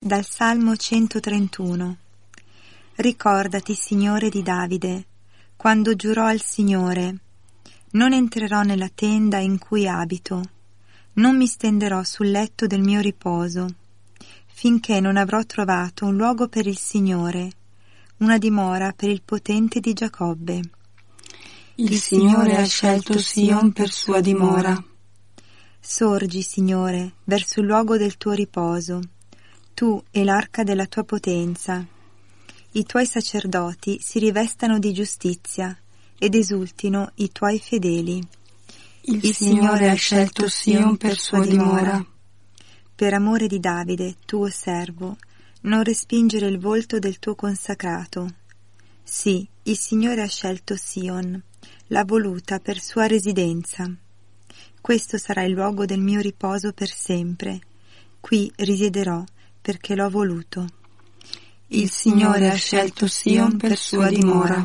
Dal Salmo 131. Ricordati, Signore, di Davide, quando giurò al Signore: non entrerò nella tenda in cui abito, non mi stenderò sul letto del mio riposo, finché non avrò trovato un luogo per il Signore, una dimora per il potente di Giacobbe. Il Signore ha scelto Sion per sua dimora. Sorgi, Signore, verso il luogo del tuo riposo, tu e l'arca della tua potenza. I tuoi sacerdoti si rivestano di giustizia ed esultino i tuoi fedeli. Il Signore ha scelto Sion per sua dimora. Per amore di Davide, tuo servo, non respingere il volto del tuo consacrato. Sì, il Signore ha scelto Sion, l'ha voluta per sua residenza. Questo sarà il luogo del mio riposo per sempre. Qui risiederò perché l'ho voluto. Il Signore ha scelto Sion per sua dimora.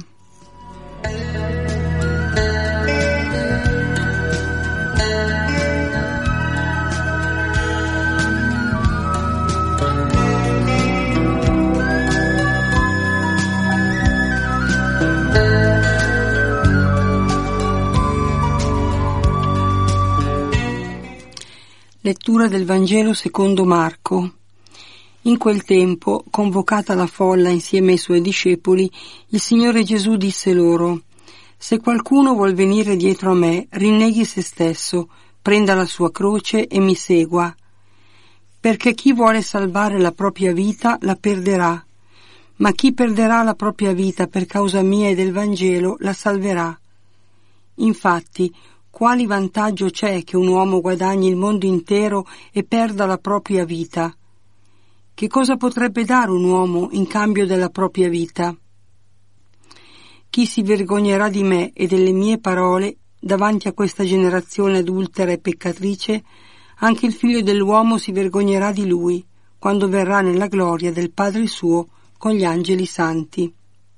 Lettura del Vangelo secondo Marco. In quel tempo, convocata la folla insieme ai suoi discepoli, il Signore Gesù disse loro: se qualcuno vuol venire dietro a me, rinneghi se stesso, prenda la sua croce e mi segua. Perché chi vuole salvare la propria vita la perderà, ma chi perderà la propria vita per causa mia e del Vangelo la salverà. Infatti, quali vantaggio c'è che un uomo guadagni il mondo intero e perda la propria vita? Che cosa potrebbe dare un uomo in cambio della propria vita? Chi si vergognerà di me e delle mie parole davanti a questa generazione adultera e peccatrice, anche il Figlio dell'uomo si vergognerà di lui, quando verrà nella gloria del Padre suo con gli angeli santi.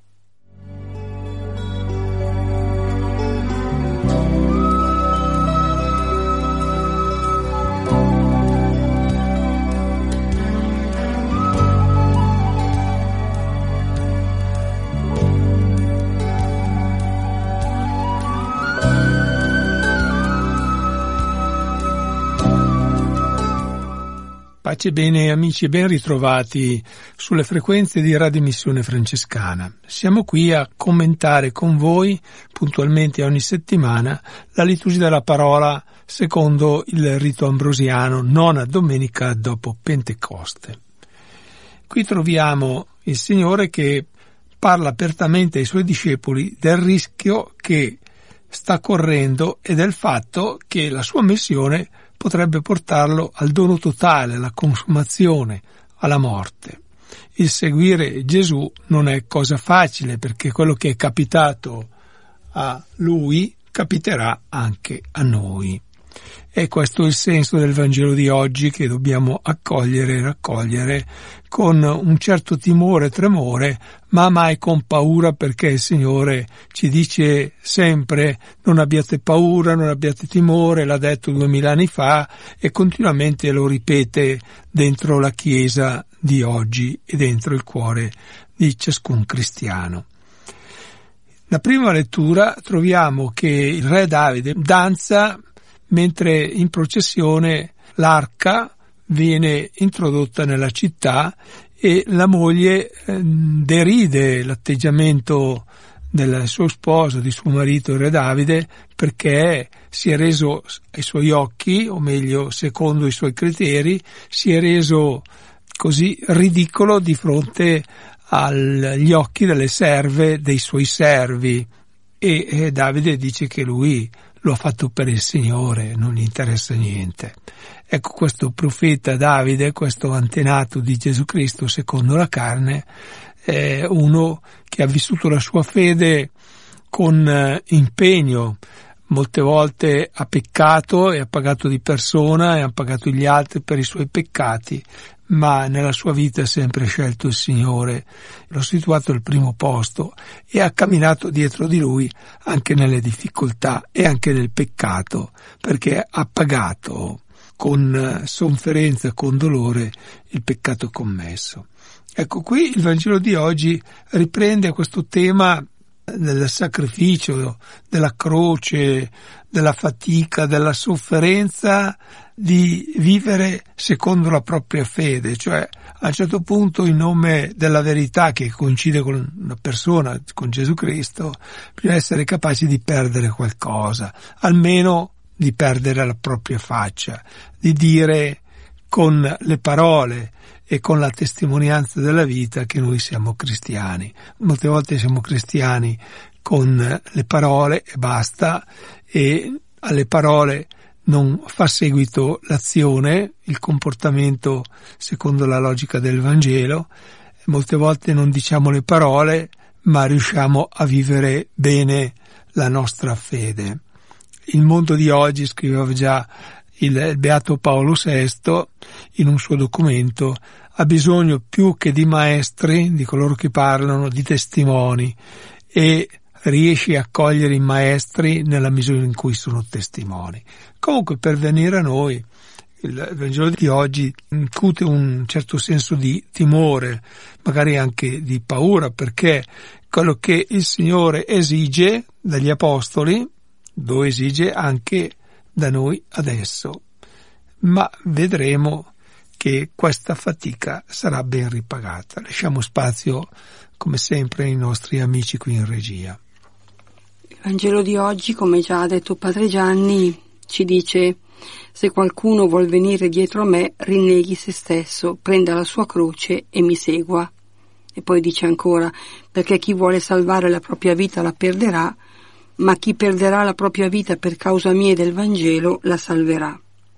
Pace e bene amici e ben ritrovati sulle frequenze di Radio Missione Francescana. Siamo qui a commentare con voi puntualmente ogni settimana la liturgia della parola secondo il rito ambrosiano, nona domenica dopo Pentecoste. Qui troviamo il Signore che parla apertamente ai suoi discepoli del rischio che sta correndo e del fatto che la sua missione potrebbe portarlo al dono totale, alla consumazione, alla morte. Il seguire Gesù non è cosa facile, perché quello che è capitato a lui capiterà anche a noi. E questo è il senso del Vangelo di oggi, che dobbiamo accogliere e raccogliere con un certo timore e tremore, ma mai con paura, perché il Signore ci dice sempre: non abbiate paura, non abbiate timore, l'ha detto 2000 anni fa e continuamente lo ripete dentro la Chiesa di oggi e dentro il cuore di ciascun cristiano. La prima lettura troviamo che il re Davide danza mentre in processione l'arca viene introdotta nella città e la moglie deride l'atteggiamento del suo sposo, di suo marito, il re Davide, perché si è reso ai suoi occhi, o meglio secondo i suoi criteri, si è reso così ridicolo di fronte agli occhi delle serve dei suoi servi, e Davide dice che lui lo ha fatto per il Signore, non gli interessa niente. Ecco, questo profeta Davide, questo antenato di Gesù Cristo secondo la carne, è uno che ha vissuto la sua fede con impegno. Molte volte ha peccato e ha pagato di persona e ha pagato gli altri per i suoi peccati, ma nella sua vita ha sempre scelto il Signore, l'ha situato al primo posto e ha camminato dietro di lui anche nelle difficoltà e anche nel peccato, perché ha pagato con sofferenza, con dolore, il peccato commesso. Ecco, qui il Vangelo di oggi riprende questo tema del sacrificio, della croce, della fatica, della sofferenza, di vivere secondo la propria fede, cioè a un certo punto in nome della verità che coincide con una persona, con Gesù Cristo, bisogna essere capaci di perdere qualcosa, almeno di perdere la propria faccia, di dire con le parole e con la testimonianza della vita che noi siamo cristiani. Molte volte siamo cristiani con le parole e basta, e alle parole non fa seguito l'azione, il comportamento secondo la logica del Vangelo. Molte volte non diciamo le parole, ma riusciamo a vivere bene la nostra fede. Il mondo di oggi, scriveva già il beato Paolo VI in un suo documento, ha bisogno più che di maestri, di coloro che parlano, di testimoni, e riesce a cogliere i maestri nella misura in cui sono testimoni. Comunque, per venire a noi, il Vangelo di oggi incute un certo senso di timore, magari anche di paura, perché quello che il Signore esige dagli Apostoli lo esige anche da noi adesso, ma vedremo che questa fatica sarà ben ripagata. Lasciamo spazio, come sempre, ai nostri amici qui in regia. Il Vangelo di oggi, come già ha detto Padre Gianni, ci dice: se qualcuno vuol venire dietro a me, rinneghi se stesso, prenda la sua croce e mi segua. E poi dice ancora: perché chi vuole salvare la propria vita la perderà, ma chi perderà la propria vita per causa mia e del Vangelo la salverà.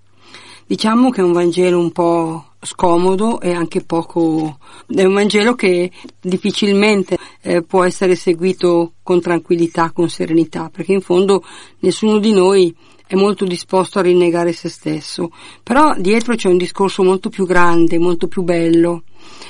Diciamo che è un Vangelo un po' scomodo e anche poco... è un Vangelo che difficilmente può essere seguito con tranquillità, con serenità, perché in fondo nessuno di noi è molto disposto a rinnegare se stesso. Però dietro c'è un discorso molto più grande, molto più bello.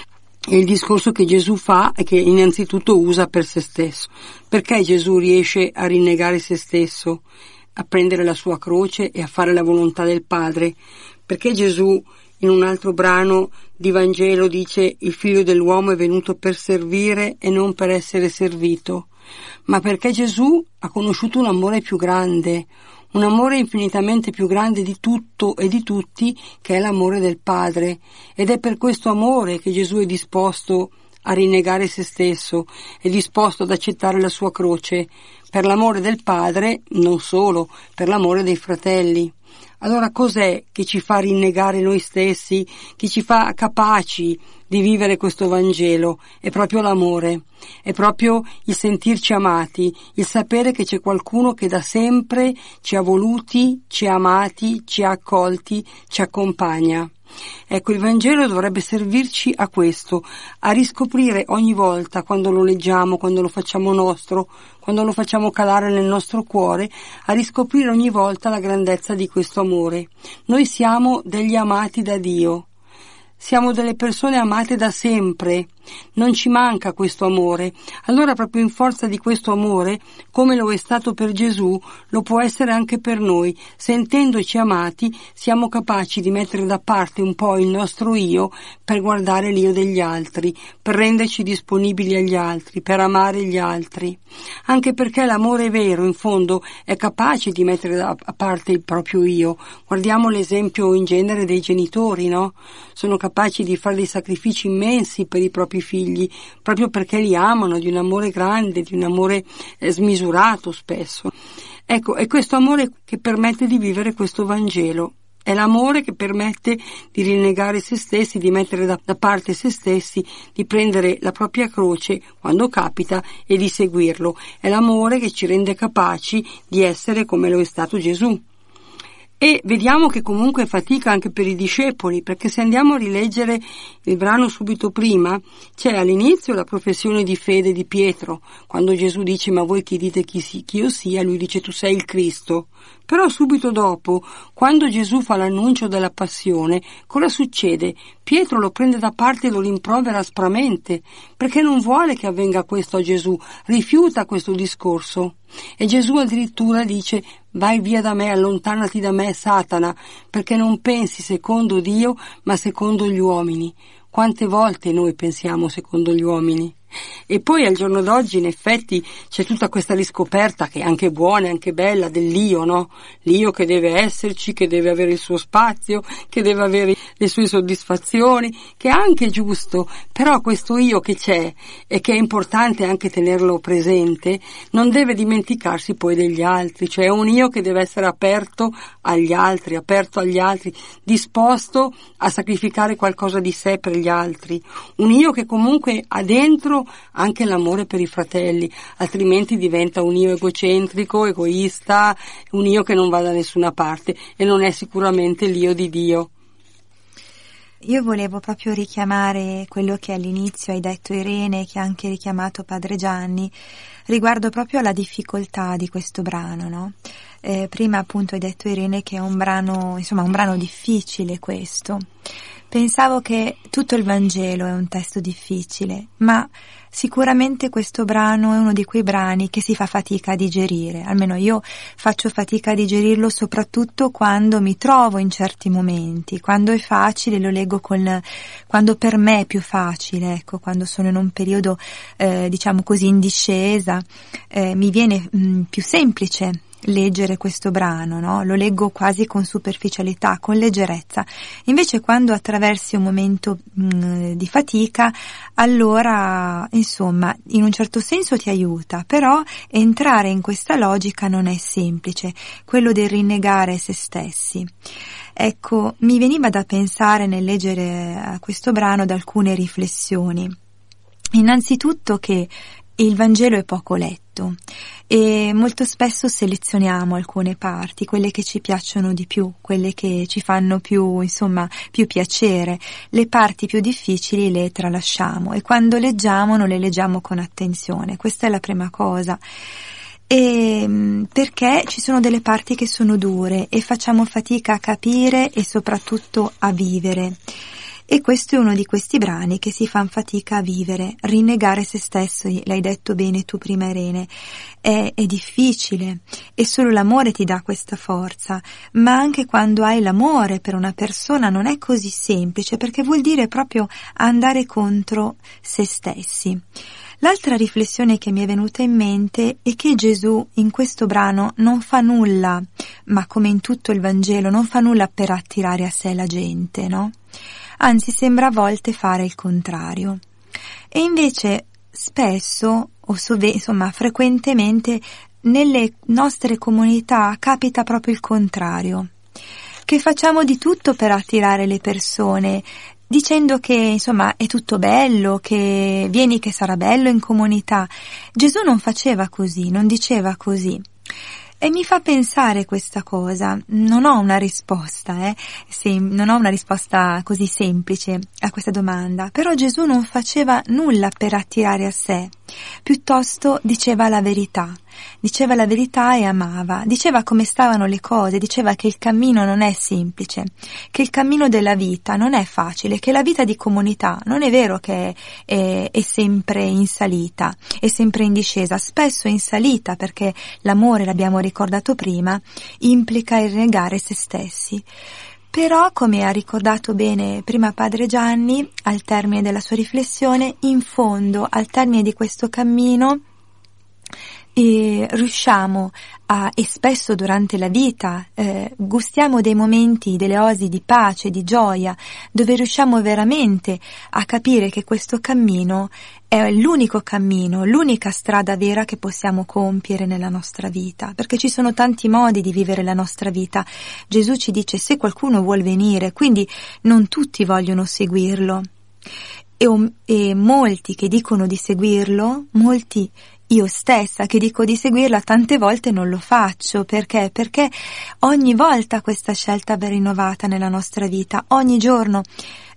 E il discorso che Gesù fa è che innanzitutto usa per se stesso. Perché Gesù riesce a rinnegare se stesso, a prendere la sua croce e a fare la volontà del Padre? Perché Gesù in un altro brano di Vangelo dice: il figlio dell'uomo è venuto per servire e non per essere servito? Ma perché Gesù ha conosciuto un amore più grande, un amore infinitamente più grande di tutto e di tutti, che è l'amore del Padre. Ed è per questo amore che Gesù è disposto a rinnegare se stesso, è disposto ad accettare la sua croce, per l'amore del Padre, non solo, per l'amore dei fratelli. Allora cos'è che ci fa rinnegare noi stessi, che ci fa capaci di vivere questo Vangelo? È proprio l'amore, è proprio il sentirci amati, il sapere che c'è qualcuno che da sempre ci ha voluti, ci ha amati, ci ha accolti, ci accompagna. Ecco, il Vangelo dovrebbe servirci a questo, a riscoprire ogni volta, quando lo leggiamo, quando lo facciamo nostro, quando lo facciamo calare nel nostro cuore, a riscoprire ogni volta la grandezza di questo amore. Noi siamo degli amati da Dio. Siamo delle persone amate da sempre, non ci manca questo amore. Allora proprio in forza di questo amore, come lo è stato per Gesù, lo può essere anche per noi. Sentendoci amati, siamo capaci di mettere da parte un po' il nostro io per guardare l'io degli altri, per renderci disponibili agli altri, per amare gli altri. Anche perché l'amore vero, in fondo, è capace di mettere da parte il proprio io. Guardiamo l'esempio in genere dei genitori, no? Sono capaci di fare dei sacrifici immensi per i propri figli, proprio perché li amano, di un amore grande, di un amore smisurato spesso. Ecco, è questo amore che permette di vivere questo Vangelo. È l'amore che permette di rinnegare se stessi, di mettere da parte se stessi, di prendere la propria croce quando capita e di seguirlo. È l'amore che ci rende capaci di essere come lo è stato Gesù. E vediamo che comunque è fatica anche per i discepoli, perché se andiamo a rileggere il brano subito prima, c'è all'inizio la professione di fede di Pietro, quando Gesù dice: ma voi chi dite chi io sia? Lui dice: tu sei il Cristo. Però subito dopo, quando Gesù fa l'annuncio della passione, cosa succede? Pietro lo prende da parte e lo rimprovera aspramente, perché non vuole che avvenga questo a Gesù, rifiuta questo discorso. E Gesù addirittura dice: vai via da me, allontanati da me, Satana, perché non pensi secondo Dio, ma secondo gli uomini. Quante volte noi pensiamo secondo gli uomini? E poi al giorno d'oggi in effetti c'è tutta questa riscoperta, che è anche buona e anche bella, dell'io, no? L'io che deve esserci, che deve avere il suo spazio, che deve avere le sue soddisfazioni, che è anche giusto, però questo io che c'è e che è importante anche tenerlo presente, non deve dimenticarsi poi degli altri, cioè è un io che deve essere aperto agli altri, disposto a sacrificare qualcosa di sé per gli altri, un io che comunque ha dentro anche l'amore per i fratelli, altrimenti diventa un io egocentrico, egoista, un io che non va da nessuna parte, e non è sicuramente l'io di Dio. Io volevo proprio richiamare quello che all'inizio hai detto, Irene, che ha anche richiamato Padre Gianni, riguardo proprio alla difficoltà di questo brano, no? Prima appunto hai detto, Irene, che è un brano difficile questo. Pensavo che tutto il Vangelo è un testo difficile, ma sicuramente questo brano è uno di quei brani che si fa fatica a digerire, almeno io faccio fatica a digerirlo soprattutto quando mi trovo in certi momenti, quando è facile lo leggo quando per me è più facile, ecco, quando sono in un periodo diciamo così in discesa, mi viene più semplice leggere questo brano, no? Lo leggo quasi con superficialità, con leggerezza. Invece quando attraversi un momento di fatica, allora insomma in un certo senso ti aiuta, però entrare in questa logica non è semplice, quello del rinnegare se stessi. Ecco, mi veniva da pensare nel leggere questo brano ad alcune riflessioni. Innanzitutto che il Vangelo è poco letto e molto spesso selezioniamo alcune parti, quelle che ci piacciono di più, quelle che ci fanno più piacere, le parti più difficili le tralasciamo e quando leggiamo non le leggiamo con attenzione. Questa è la prima cosa. E perché ci sono delle parti che sono dure e facciamo fatica a capire e soprattutto a vivere. E questo è uno di questi brani che si fanno fatica a vivere, rinnegare se stesso, l'hai detto bene tu prima, Irene, è difficile e solo l'amore ti dà questa forza, ma anche quando hai l'amore per una persona non è così semplice, perché vuol dire proprio andare contro se stessi. L'altra riflessione che mi è venuta in mente è che Gesù in questo brano non fa nulla, ma come in tutto il Vangelo non fa nulla per attirare a sé la gente, no? Anzi sembra a volte fare il contrario. E invece spesso, frequentemente, nelle nostre comunità capita proprio il contrario, che facciamo di tutto per attirare le persone, dicendo che è tutto bello, che vieni che sarà bello in comunità. Gesù non faceva così, non diceva così. E mi fa pensare questa cosa, non ho una risposta, non ho una risposta così semplice a questa domanda, però Gesù non faceva nulla per attirare a sé, piuttosto diceva la verità e amava, diceva come stavano le cose, diceva che il cammino non è semplice, che il cammino della vita non è facile, che la vita di comunità non è vero che è sempre in salita, è sempre in discesa, spesso è in salita perché l'amore, l'abbiamo ricordato prima, implica il rinnegare se stessi. Però, come ha ricordato bene prima Padre Gianni, al termine della sua riflessione, in fondo, al termine di questo cammino, riusciamo e spesso durante la vita gustiamo dei momenti, delle oasi di pace, di gioia, dove riusciamo veramente a capire che questo cammino è l'unico cammino, l'unica strada vera che possiamo compiere nella nostra vita, perché ci sono tanti modi di vivere la nostra vita. Gesù ci dice: se qualcuno vuol venire, quindi non tutti vogliono seguirlo, e molti che dicono di seguirlo, molti, io stessa che dico di seguirla, tante volte non lo faccio. Perché? Perché ogni volta questa scelta va rinnovata nella nostra vita, ogni giorno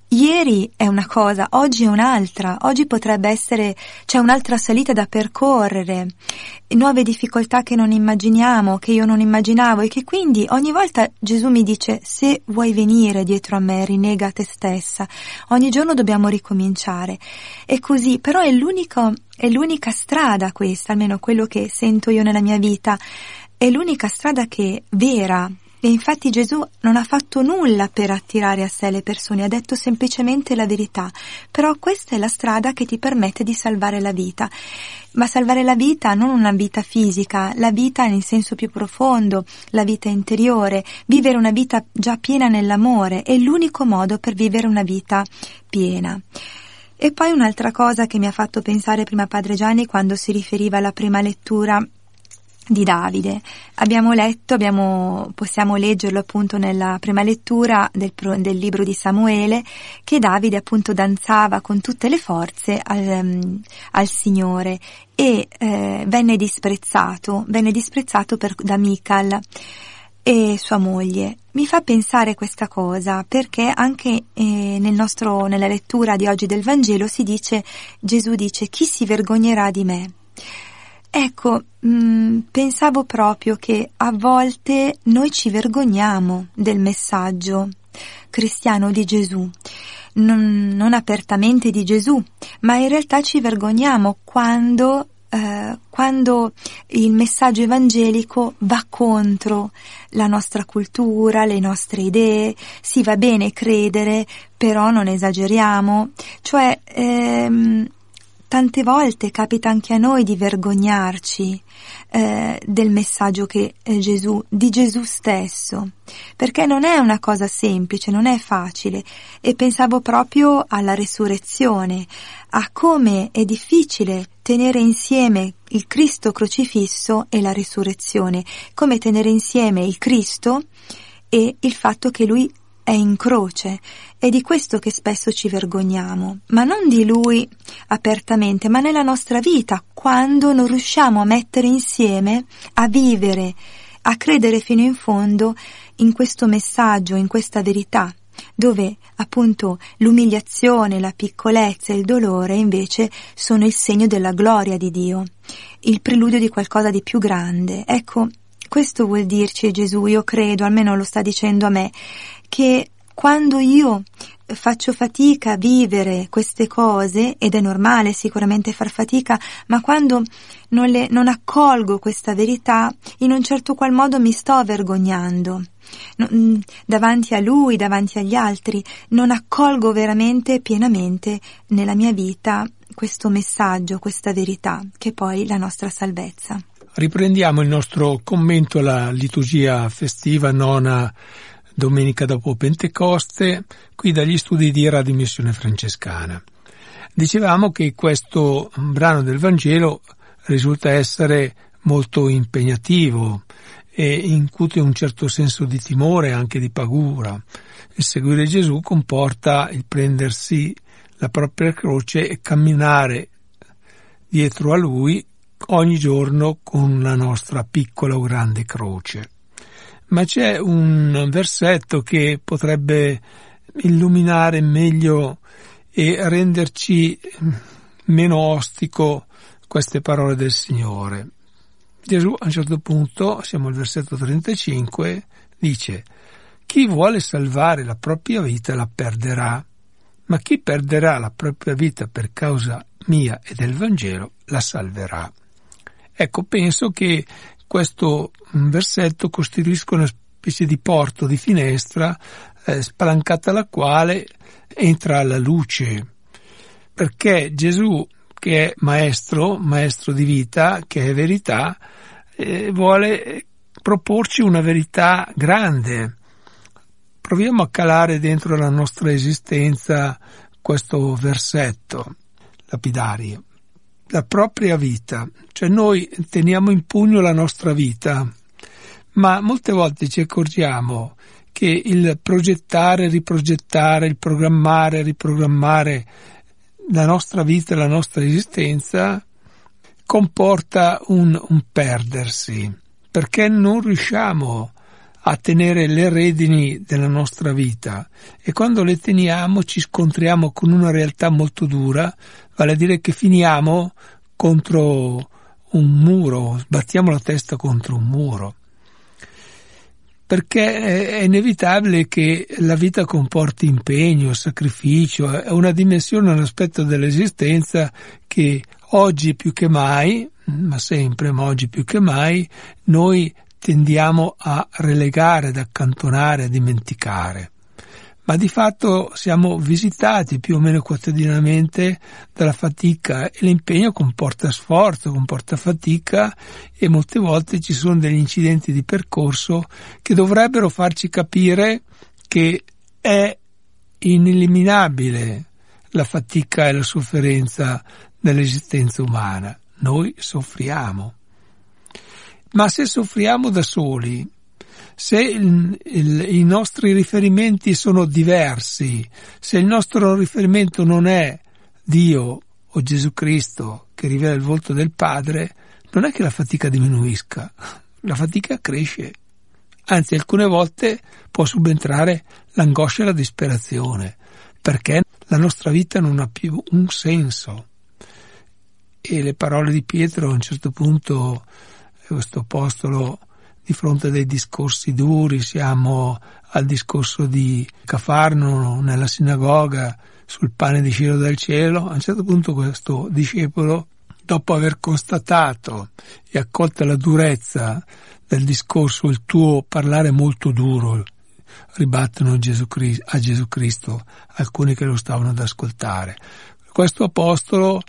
ieri è una cosa, oggi è un'altra, oggi potrebbe essere, c'è un'altra salita da percorrere, nuove difficoltà che non immaginiamo, che io non immaginavo, e che quindi ogni volta Gesù mi dice: se vuoi venire dietro a me, rinnega te stessa, ogni giorno dobbiamo ricominciare. E così, però è l'unica strada questa, almeno quello che sento io nella mia vita, è l'unica strada che è vera. E infatti Gesù non ha fatto nulla per attirare a sé le persone, ha detto semplicemente la verità. Però questa è la strada che ti permette di salvare la vita. Ma salvare la vita non una vita fisica, la vita nel senso più profondo, la vita interiore, vivere una vita già piena nell'amore, è l'unico modo per vivere una vita piena. E poi un'altra cosa che mi ha fatto pensare prima Padre Gianni quando si riferiva alla prima lettura di Davide. Abbiamo letto, possiamo leggerlo appunto nella prima lettura del libro di Samuele, che Davide appunto danzava con tutte le forze al Signore e venne disprezzato da Mical e sua moglie. Mi fa pensare questa cosa perché anche nella lettura di oggi del Vangelo Gesù dice: chi si vergognerà di me? Ecco, pensavo proprio che a volte noi ci vergogniamo del messaggio cristiano di Gesù, non apertamente di Gesù, ma in realtà ci vergogniamo quando il messaggio evangelico va contro la nostra cultura, le nostre idee. Sì, va bene credere, però non esageriamo, cioè tante volte capita anche a noi di vergognarci del messaggio di Gesù stesso, perché non è una cosa semplice, non è facile. E pensavo proprio alla resurrezione, a come è difficile tenere insieme il Cristo crocifisso e la risurrezione, come tenere insieme il Cristo e il fatto che Lui è in croce. È di questo che spesso ci vergogniamo, ma non di Lui apertamente, ma nella nostra vita, quando non riusciamo a mettere insieme, a vivere, a credere fino in fondo in questo messaggio, in questa verità, dove appunto l'umiliazione, la piccolezza e il dolore invece sono il segno della gloria di Dio, il preludio di qualcosa di più grande. Ecco, questo vuol dirci Gesù, io credo, almeno lo sta dicendo a me, che quando io faccio fatica a vivere queste cose, ed è normale sicuramente far fatica, ma quando non accolgo questa verità, in un certo qual modo mi sto vergognando davanti a Lui, davanti agli altri, non accolgo veramente pienamente nella mia vita questo messaggio, questa verità, che è poi la nostra salvezza. Riprendiamo il nostro commento alla liturgia festiva nona domenica dopo Pentecoste, qui dagli studi di Radio Missione Francescana. Dicevamo che questo brano del Vangelo risulta essere molto impegnativo e incute un certo senso di timore, anche di paura. Il seguire Gesù comporta il prendersi la propria croce e camminare dietro a Lui ogni giorno con la nostra piccola o grande croce. Ma c'è un versetto che potrebbe illuminare meglio e renderci meno ostico queste parole del Signore. Gesù a un certo punto, siamo al versetto 35, dice: chi vuole salvare la propria vita la perderà, ma chi perderà la propria vita per causa mia e del Vangelo la salverà. Ecco, penso che questo versetto costituisca una specie di porto, di finestra spalancata alla quale entra la luce, perché Gesù, che è maestro di vita, che è verità, vuole proporci una verità grande. Proviamo a calare dentro la nostra esistenza questo versetto lapidario. La propria vita, cioè noi teniamo in pugno la nostra vita, ma molte volte ci accorgiamo che il progettare, riprogettare, il programmare, riprogrammare la nostra vita, la nostra esistenza comporta un perdersi, perché non riusciamo a tenere le redini della nostra vita, e quando le teniamo ci scontriamo con una realtà molto dura, vale a dire che finiamo contro un muro, sbattiamo la testa contro un muro, perché è inevitabile che la vita comporti impegno, sacrificio, è una dimensione, un aspetto dell'esistenza che oggi più che mai, ma sempre, ma oggi più che mai, noi tendiamo a relegare, ad accantonare, a dimenticare. Ma di fatto siamo visitati più o meno quotidianamente dalla fatica, e l'impegno comporta sforzo, comporta fatica, e molte volte ci sono degli incidenti di percorso che dovrebbero farci capire che è ineliminabile la fatica e la sofferenza dell'esistenza umana. Noi soffriamo. Ma se soffriamo da soli, se i nostri riferimenti sono diversi, se il nostro riferimento non è Dio o Gesù Cristo che rivela il volto del Padre, non è che la fatica diminuisca, la fatica cresce. Anzi, alcune volte può subentrare l'angoscia e la disperazione, perché la nostra vita non ha più un senso. E le parole di Pietro, a un certo punto, questo apostolo, di fronte a dei discorsi duri, siamo al discorso di Cafarno nella sinagoga sul pane disceso dal cielo. A un certo punto questo discepolo, dopo aver constatato e accolta la durezza del discorso, il tuo parlare molto duro, ribattono a Gesù Cristo alcuni che lo stavano ad ascoltare. Questo apostolo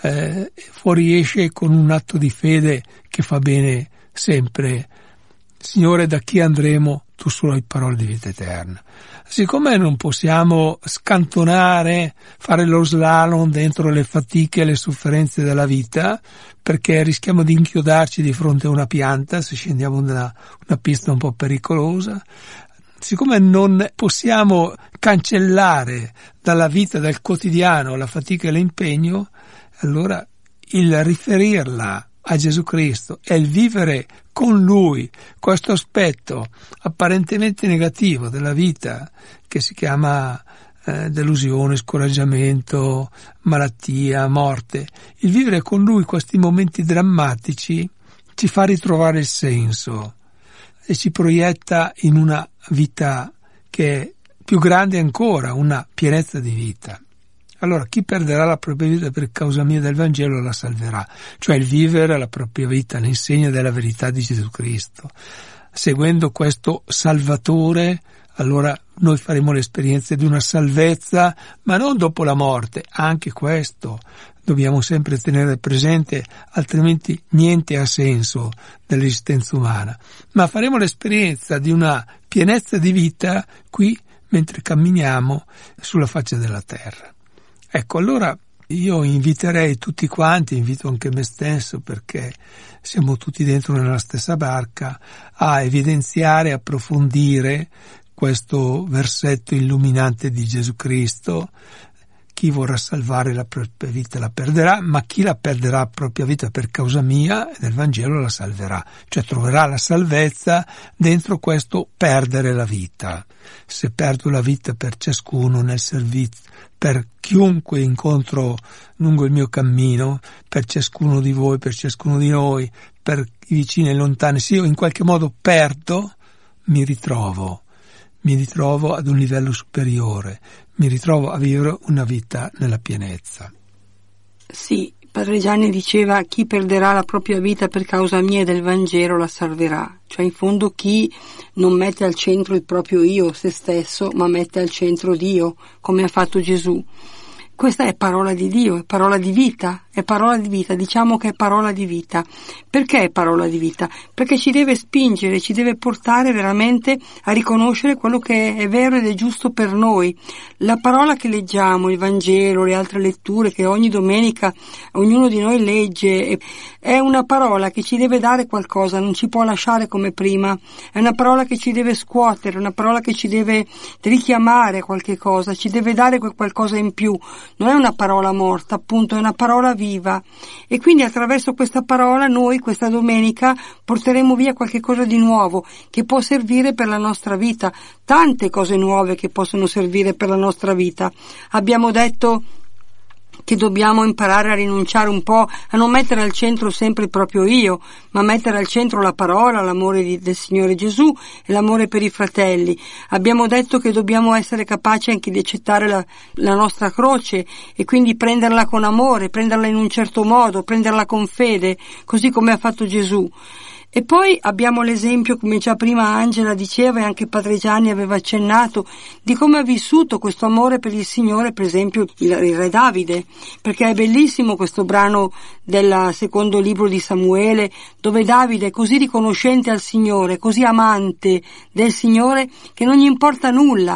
fuoriesce con un atto di fede che fa bene sempre. Signore, da chi andremo? Tu solo hai parole di vita eterna. Siccome non possiamo scantonare, fare lo slalom dentro le fatiche e le sofferenze della vita, perché rischiamo di inchiodarci di fronte a una pianta se scendiamo da una pista un po' pericolosa, siccome non possiamo cancellare dalla vita, dal quotidiano, la fatica e l'impegno, allora il riferirla a Gesù Cristo e il vivere con Lui questo aspetto apparentemente negativo della vita, che si chiama delusione, scoraggiamento, malattia, morte, il vivere con Lui questi momenti drammatici ci fa ritrovare il senso e ci proietta in una vita che è più grande ancora, una pienezza di vita. Allora, chi perderà la propria vita per causa mia del Vangelo la salverà, cioè il vivere la propria vita all'insegna della verità di Gesù Cristo. Seguendo questo Salvatore, allora noi faremo l'esperienza di una salvezza, ma non dopo la morte, anche questo dobbiamo sempre tenere presente, altrimenti niente ha senso dell'esistenza umana. Ma faremo l'esperienza di una pienezza di vita qui mentre camminiamo sulla faccia della terra. Ecco, allora io inviterei tutti quanti, invito anche me stesso, perché siamo tutti dentro nella stessa barca, a evidenziare, approfondire questo versetto illuminante di Gesù Cristo. Chi vorrà salvare la propria vita la perderà, ma chi la perderà la propria vita per causa mia e del Vangelo la salverà. Cioè troverà la salvezza dentro questo perdere la vita. Se perdo la vita per ciascuno nel servizio, per chiunque incontro lungo il mio cammino, per ciascuno di voi, per ciascuno di noi, per i vicini e lontani, se io in qualche modo perdo, mi ritrovo ad un livello superiore, mi ritrovo a vivere una vita nella pienezza. Sì, Padre Gianni diceva: chi perderà la propria vita per causa mia e del Vangelo la salverà. Cioè, in fondo, chi non mette al centro il proprio io, se stesso, ma mette al centro Dio, come ha fatto Gesù. Questa è parola di Dio, è parola di vita, diciamo che è parola di vita. Perché è parola di vita? Perché ci deve spingere, ci deve portare veramente a riconoscere quello che è vero ed è giusto per noi. La parola che leggiamo, il Vangelo, le altre letture che ogni domenica ognuno di noi legge, è una parola che ci deve dare qualcosa, non ci può lasciare come prima, è una parola che ci deve scuotere, una parola che ci deve richiamare a qualche cosa, ci deve dare qualcosa in più. Non è una parola morta, appunto, è una parola viva. E quindi attraverso questa parola noi questa domenica porteremo via qualche cosa di nuovo che può servire per la nostra vita, tante cose nuove che possono servire per la nostra vita. Abbiamo detto che dobbiamo imparare a rinunciare un po', a non mettere al centro sempre il proprio io, ma mettere al centro la parola, l'amore del Signore Gesù e l'amore per i fratelli. Abbiamo detto che dobbiamo essere capaci anche di accettare la nostra croce e quindi prenderla con amore, prenderla in un certo modo, prenderla con fede, così come ha fatto Gesù. E poi abbiamo l'esempio, come già prima Angela diceva e anche Padre Gianni aveva accennato, di come ha vissuto questo amore per il Signore, per esempio il re Davide, perché è bellissimo questo brano del secondo libro di Samuele, dove Davide è così riconoscente al Signore, così amante del Signore, che non gli importa nulla,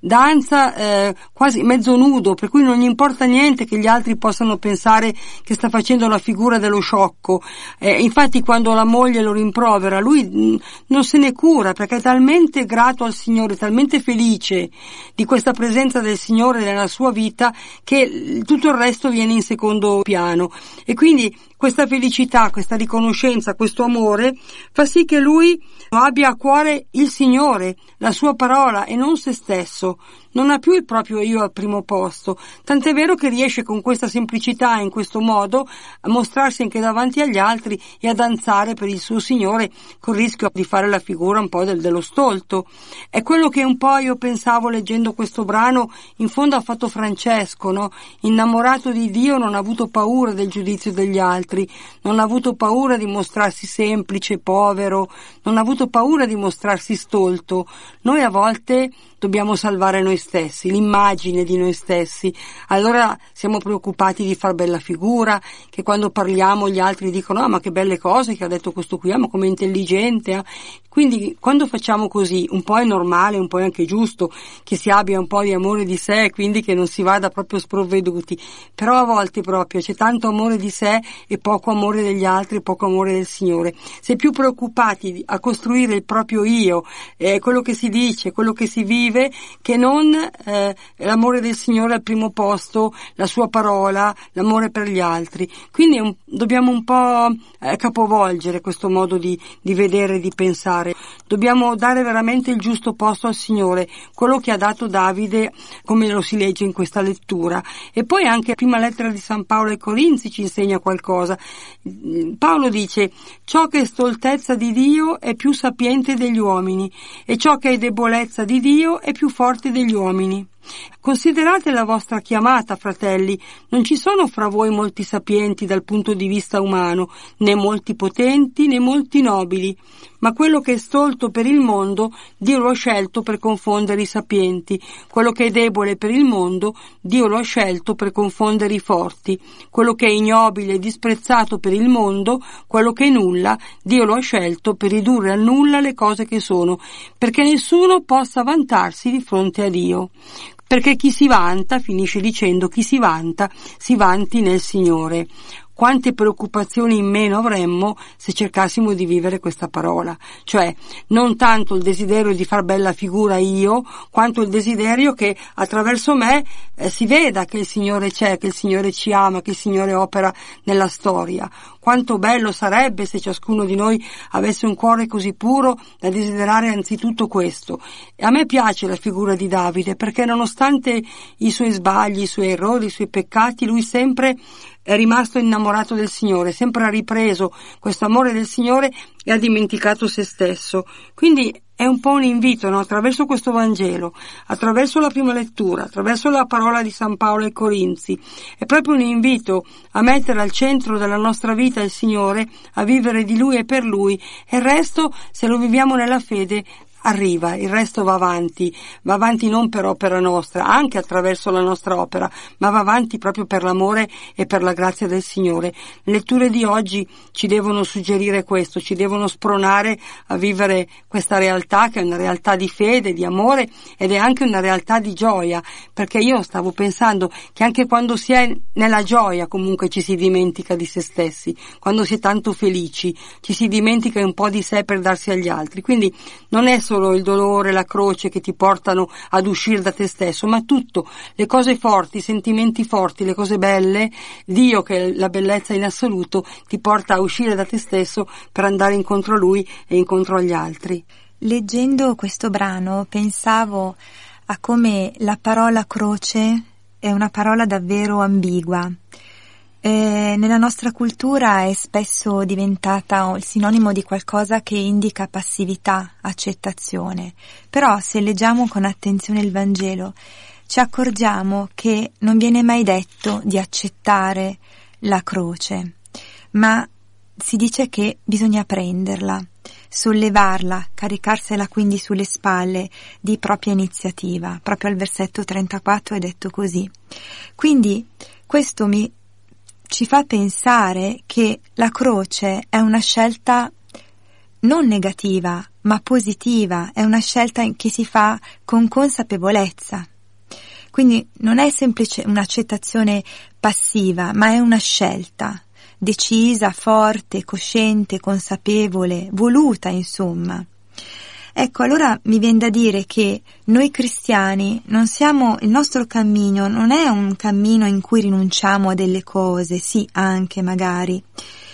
danza quasi mezzo nudo, per cui non gli importa niente che gli altri possano pensare che sta facendo la figura dello sciocco. Infatti quando la moglie lo rimprovera, lui non se ne cura, perché è talmente grato al Signore, talmente felice di questa presenza del Signore nella sua vita, che tutto il resto viene in secondo piano. E quindi questa felicità, questa riconoscenza, questo amore fa sì che lui abbia a cuore il Signore, la sua parola e non se stesso. Non ha più il proprio io al primo posto, tant'è vero che riesce con questa semplicità e in questo modo a mostrarsi anche davanti agli altri e a danzare per il suo Signore, col rischio di fare la figura un po' dello stolto. È quello che un po' io pensavo leggendo questo brano, in fondo ha fatto Francesco, no? Innamorato di Dio, non ha avuto paura del giudizio degli altri, non ha avuto paura di mostrarsi semplice, povero, non ha avuto paura di mostrarsi stolto. Noi a volte dobbiamo salvare noi stessi, l'immagine di noi stessi. Allora siamo preoccupati di far bella figura, che quando parliamo gli altri dicono ma che belle cose che ha detto questo qui, ma come intelligente. Quindi quando facciamo così, un po' è normale, un po' è anche giusto che si abbia un po' di amore di sé, quindi che non si vada proprio sprovveduti. Però a volte proprio c'è tanto amore di sé e poco amore degli altri, poco amore del Signore. Si è più preoccupati a costruire il proprio io, quello che si dice, quello che si vive, che non l'amore del Signore al primo posto, la sua parola, l'amore per gli altri. Quindi dobbiamo un po' capovolgere questo modo di vedere e di pensare. Dobbiamo dare veramente il giusto posto al Signore, quello che ha dato Davide, come lo si legge in questa lettura. E poi anche la prima lettera di San Paolo ai Corinzi ci insegna qualcosa. Paolo dice: ciò che è stoltezza di Dio è più sapiente degli uomini, e ciò che è debolezza di Dio è più forte degli uomini. Considerate la vostra chiamata, fratelli, non ci sono fra voi molti sapienti dal punto di vista umano, né molti potenti, né molti nobili, ma quello che è stolto per il mondo, Dio lo ha scelto per confondere i sapienti, quello che è debole per il mondo, Dio lo ha scelto per confondere i forti, quello che è ignobile e disprezzato per il mondo, quello che è nulla, Dio lo ha scelto per ridurre a nulla le cose che sono, perché nessuno possa vantarsi di fronte a Dio. Perché chi si vanta, finisce dicendo, chi si vanta, si vanti nel Signore. Quante preoccupazioni in meno avremmo se cercassimo di vivere questa parola, cioè non tanto il desiderio di far bella figura io, quanto il desiderio che attraverso me si veda che il Signore c'è, che il Signore ci ama, che il Signore opera nella storia. Quanto bello sarebbe se ciascuno di noi avesse un cuore così puro da desiderare anzitutto questo. E a me piace la figura di Davide, perché nonostante i suoi sbagli, i suoi errori, i suoi peccati, lui sempre è rimasto innamorato del Signore, sempre ha ripreso questo amore del Signore e ha dimenticato se stesso. Quindi è un po' un invito, no? Attraverso questo Vangelo, attraverso la prima lettura, attraverso la parola di San Paolo ai Corinzi, è proprio un invito a mettere al centro della nostra vita il Signore, a vivere di Lui e per Lui, e il resto, se lo viviamo nella fede, arriva, il resto va avanti non per opera nostra, anche attraverso la nostra opera, ma va avanti proprio per l'amore e per la grazia del Signore. Le letture di oggi ci devono suggerire questo, ci devono spronare a vivere questa realtà, che è una realtà di fede, di amore, ed è anche una realtà di gioia, perché io stavo pensando che anche quando si è nella gioia comunque ci si dimentica di se stessi, quando si è tanto felici ci si dimentica un po' di sé per darsi agli altri, quindi non è solo il dolore, la croce che ti portano ad uscire da te stesso, ma tutto, le cose forti, i sentimenti forti, le cose belle, Dio, che è la bellezza in assoluto, ti porta a uscire da te stesso per andare incontro a Lui e incontro agli altri. Leggendo questo brano pensavo a come la parola croce è una parola davvero ambigua. Nella nostra cultura è spesso diventata il sinonimo di qualcosa che indica passività, accettazione. Però se leggiamo con attenzione il Vangelo ci accorgiamo che non viene mai detto di accettare la croce, ma si dice che bisogna prenderla, sollevarla, caricarsela quindi sulle spalle di propria iniziativa. Proprio al versetto 34 è detto così. Quindi questo ci fa pensare che la croce è una scelta non negativa, ma positiva, è una scelta che si fa con consapevolezza. Quindi non è semplice un'accettazione passiva, ma è una scelta decisa, forte, cosciente, consapevole, voluta, insomma. Ecco, allora mi viene da dire che noi cristiani il nostro cammino non è un cammino in cui rinunciamo a delle cose, sì, anche magari,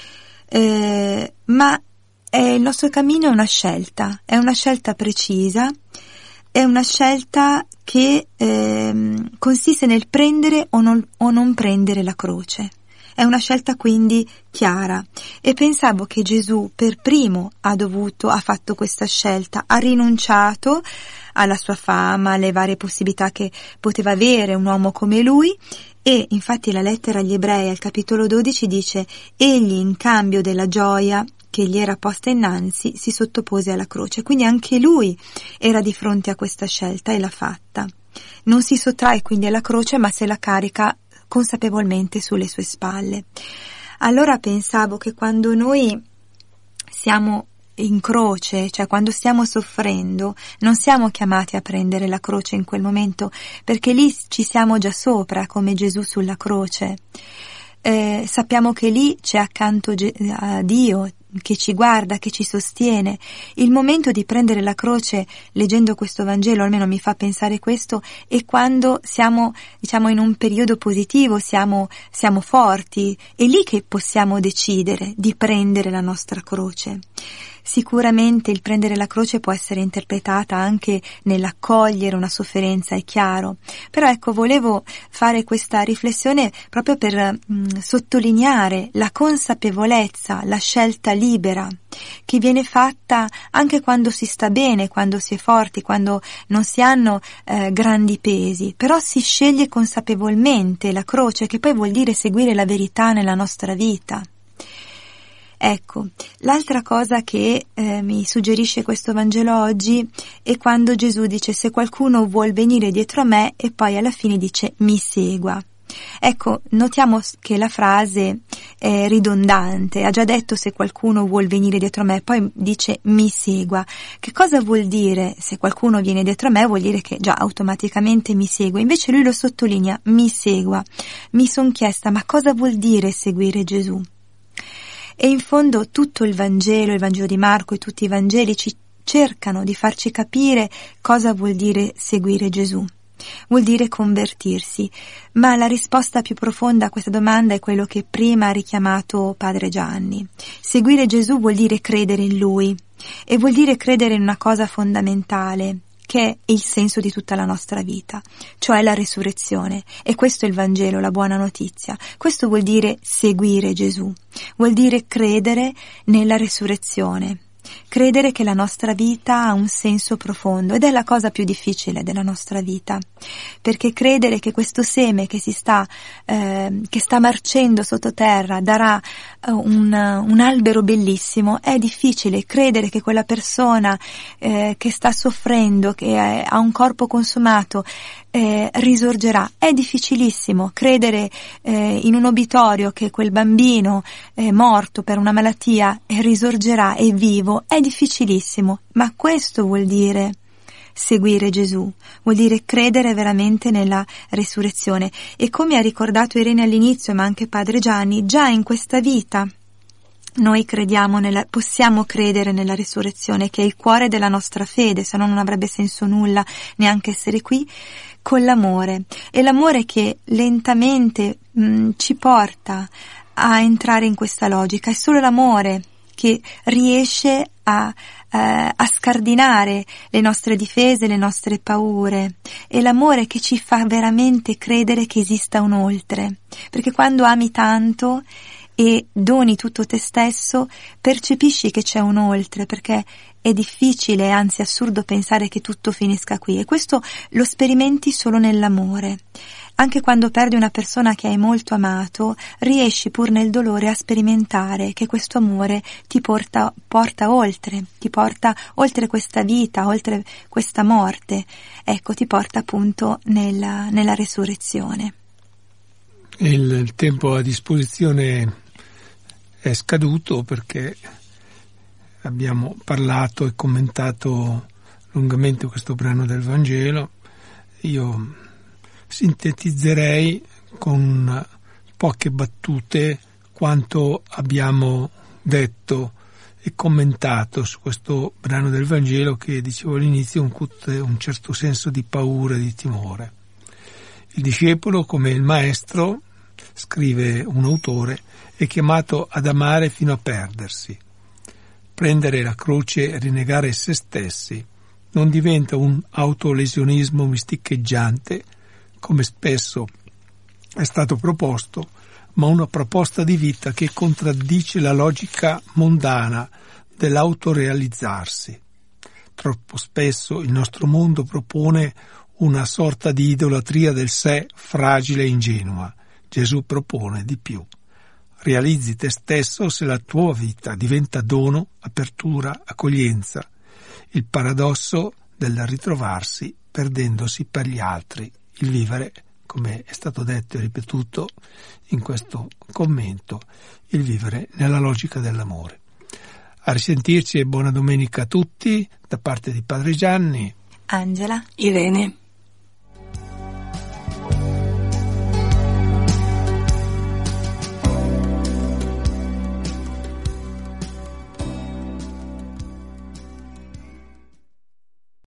ma il nostro cammino è una scelta precisa, è una scelta che consiste nel prendere o non prendere la croce. È una scelta quindi chiara, e pensavo che Gesù per primo ha fatto questa scelta, ha rinunciato alla sua fama, alle varie possibilità che poteva avere un uomo come lui, e infatti la lettera agli Ebrei al capitolo 12 dice: egli in cambio della gioia che gli era posta innanzi si sottopose alla croce. Quindi anche lui era di fronte a questa scelta e l'ha fatta. Non si sottrae quindi alla croce, ma se la carica consapevolmente sulle sue spalle. Allora pensavo che quando noi siamo in croce, cioè quando stiamo soffrendo, non siamo chiamati a prendere la croce in quel momento, perché lì ci siamo già sopra, come Gesù sulla croce. Sappiamo che lì c'è accanto a Dio, che ci guarda, che ci sostiene. Il momento di prendere la croce, leggendo questo Vangelo, almeno mi fa pensare questo, è quando siamo, in un periodo positivo, siamo forti, è lì che possiamo decidere di prendere la nostra croce. Sicuramente il prendere la croce può essere interpretata anche nell'accogliere una sofferenza, è chiaro. Però ecco, volevo fare questa riflessione proprio per sottolineare la consapevolezza, la scelta libera che viene fatta anche quando si sta bene, quando si è forti, quando non si hanno grandi pesi. Però si sceglie consapevolmente la croce, che poi vuol dire seguire la verità nella nostra vita. Ecco, l'altra cosa che mi suggerisce questo Vangelo oggi è quando Gesù dice: se qualcuno vuol venire dietro a me, e poi alla fine dice: mi segua. Ecco, notiamo che la frase è ridondante, ha già detto se qualcuno vuol venire dietro a me, poi dice mi segua. Che cosa vuol dire? Se qualcuno viene dietro a me vuol dire che già automaticamente mi segue, invece lui lo sottolinea: mi segua. Mi son chiesta, ma cosa vuol dire seguire Gesù? E in fondo tutto il Vangelo di Marco e tutti i Vangeli ci cercano di farci capire cosa vuol dire seguire Gesù. Vuol dire convertirsi, ma la risposta più profonda a questa domanda è quello che prima ha richiamato Padre Gianni. Seguire Gesù vuol dire credere in Lui, e vuol dire credere in una cosa fondamentale, che è il senso di tutta la nostra vita, cioè la resurrezione. E questo è il Vangelo, la buona notizia. Questo vuol dire seguire Gesù, vuol dire credere nella resurrezione, credere che la nostra vita ha un senso profondo, ed è la cosa più difficile della nostra vita, perché credere che questo seme che sta marcendo sottoterra darà un albero bellissimo è difficile. Credere che quella persona che sta soffrendo, che ha un corpo consumato, risorgerà è difficilissimo. Credere in un obitorio che quel bambino morto per una malattia risorgerà, è vivo, è difficilissimo. Ma questo vuol dire seguire Gesù, vuol dire credere veramente nella resurrezione. E come ha ricordato Irene all'inizio, ma anche Padre Gianni, già in questa vita noi possiamo credere nella risurrezione, che è il cuore della nostra fede, se no non avrebbe senso nulla neanche essere qui, con l'amore. E l'amore che lentamente ci porta a entrare in questa logica. È solo l'amore che riesce a scardinare le nostre difese, le nostre paure. È l'amore che ci fa veramente credere che esista un oltre. Perché quando ami tanto e doni tutto te stesso, percepisci che c'è un oltre, perché è difficile, anzi assurdo, pensare che tutto finisca qui, e questo lo sperimenti solo nell'amore. Anche quando perdi una persona che hai molto amato, riesci pur nel dolore a sperimentare che questo amore ti porta oltre, ti porta oltre questa vita, oltre questa morte, ecco, ti porta appunto nella resurrezione. Il tempo a disposizione è scaduto, perché abbiamo parlato e commentato lungamente questo brano del Vangelo. Io sintetizzerei con poche battute quanto abbiamo detto e commentato su questo brano del Vangelo, che, dicevo all'inizio, incute un certo senso di paura e di timore. Il discepolo, come il maestro, scrive un autore, è chiamato ad amare fino a perdersi. Prendere la croce e rinnegare se stessi non diventa un autolesionismo misticheggiante, come spesso è stato proposto, ma una proposta di vita che contraddice la logica mondana dell'autorealizzarsi. Troppo spesso il nostro mondo propone una sorta di idolatria del sé fragile e ingenua. Gesù propone di più. Realizzi te stesso se la tua vita diventa dono, apertura, accoglienza. Il paradosso del ritrovarsi perdendosi per gli altri. Il vivere, come è stato detto e ripetuto in questo commento, il vivere nella logica dell'amore. A risentirci e buona domenica a tutti da parte di Padre Gianni, Angela, Irene.